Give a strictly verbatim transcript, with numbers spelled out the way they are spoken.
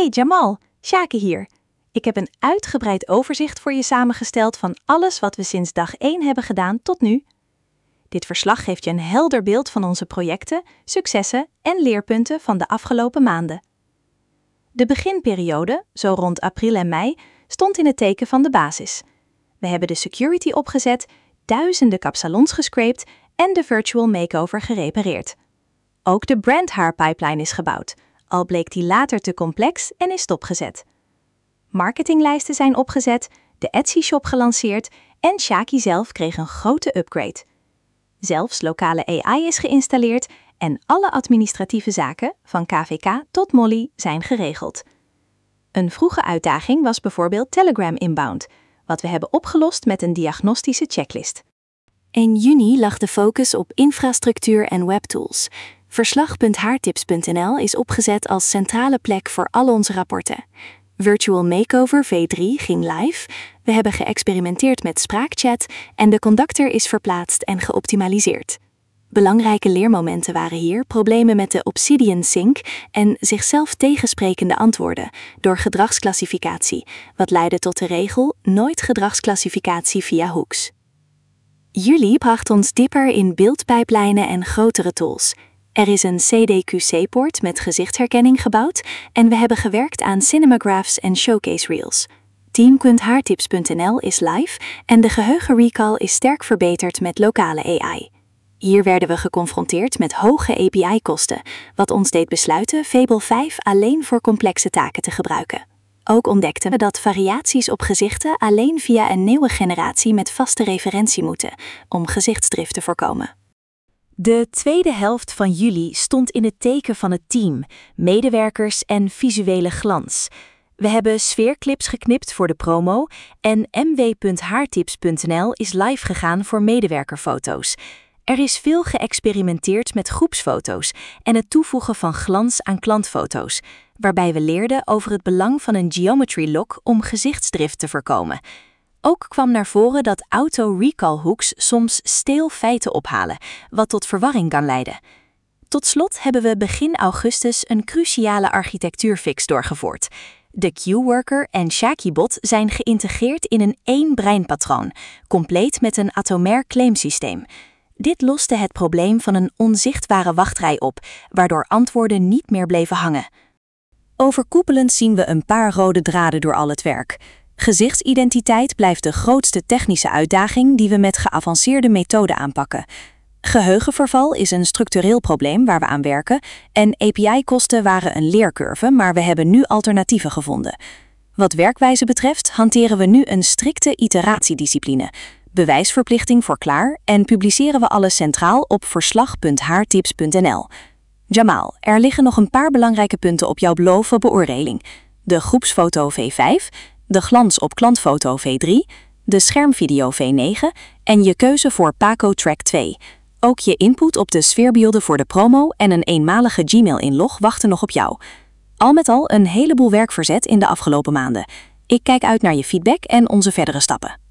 Hey Jamal, Shaki hier. Ik heb een uitgebreid overzicht voor je samengesteld van alles wat we sinds dag één hebben gedaan tot nu. Dit verslag geeft je een helder beeld van onze projecten, successen en leerpunten van de afgelopen maanden. De beginperiode, zo rond april en mei, stond in het teken van de basis. We hebben de security opgezet, duizenden kapsalons gescraped en de virtual makeover gerepareerd. Ook de brandhaarpipeline is gebouwd, al bleek die later te complex en is stopgezet. Marketinglijsten zijn opgezet, de Etsy-shop gelanceerd en Shaki zelf kreeg een grote upgrade. Zelfs lokale A I is geïnstalleerd en alle administratieve zaken, van K V K tot Molly, zijn geregeld. Een vroege uitdaging was bijvoorbeeld Telegram Inbound, wat we hebben opgelost met een diagnostische checklist. In juni lag de focus op infrastructuur en webtools. Verslag punt haartips punt n l is opgezet als centrale plek voor al onze rapporten. Virtual Makeover V drie ging live, we hebben geëxperimenteerd met spraakchat en de conductor is verplaatst en geoptimaliseerd. Belangrijke leermomenten waren hier problemen met de Obsidian Sync en zichzelf tegensprekende antwoorden door gedragsclassificatie, wat leidde tot de regel nooit gedragsclassificatie via hooks. Juli bracht ons dieper in beeldpijplijnen en grotere tools. Er is een C D Q C-poort met gezichtsherkenning gebouwd en we hebben gewerkt aan cinemagraphs en showcase reels. team punt haartips punt n l is live en de geheugenrecall is sterk verbeterd met lokale A I. Hier werden we geconfronteerd met hoge A P I-kosten, wat ons deed besluiten Fable vijf alleen voor complexe taken te gebruiken. Ook ontdekten we dat variaties op gezichten alleen via een nieuwe generatie met vaste referentie moeten, om gezichtsdrift te voorkomen. De tweede helft van juli stond in het teken van het team, medewerkers en visuele glans. We hebben sfeerclips geknipt voor de promo en m w punt haartips punt n l is live gegaan voor medewerkerfoto's. Er is veel geëxperimenteerd met groepsfoto's en het toevoegen van glans aan klantfoto's, waarbij we leerden over het belang van een geometry lock om gezichtsdrift te voorkomen. Ook kwam naar voren dat auto-recall hooks soms steel feiten ophalen, wat tot verwarring kan leiden. Tot slot hebben we begin augustus een cruciale architectuurfix doorgevoerd. De Q-worker en Shaki-bot zijn geïntegreerd in een één-breinpatroon, compleet met een atomair claimsysteem. Dit loste het probleem van een onzichtbare wachtrij op, waardoor antwoorden niet meer bleven hangen. Overkoepelend zien we een paar rode draden door al het werk. Gezichtsidentiteit blijft de grootste technische uitdaging die we met geavanceerde methoden aanpakken. Geheugenverval is een structureel probleem waar we aan werken en A P I-kosten waren een leercurve, maar we hebben nu alternatieven gevonden. Wat werkwijze betreft hanteren we nu een strikte iteratiediscipline, bewijsverplichting voor klaar en publiceren we alles centraal op verslag punt haartips punt n l. Jamal, er liggen nog een paar belangrijke punten op jouw beloven beoordeling. De groepsfoto V vijf, de glans op klantfoto V drie, de schermvideo V negen en je keuze voor Paco Track twee. Ook je input op de sfeerbeelden voor de promo en een eenmalige Gmail-inlog wachten nog op jou. Al met al een heleboel werk verzet in de afgelopen maanden. Ik kijk uit naar je feedback en onze verdere stappen.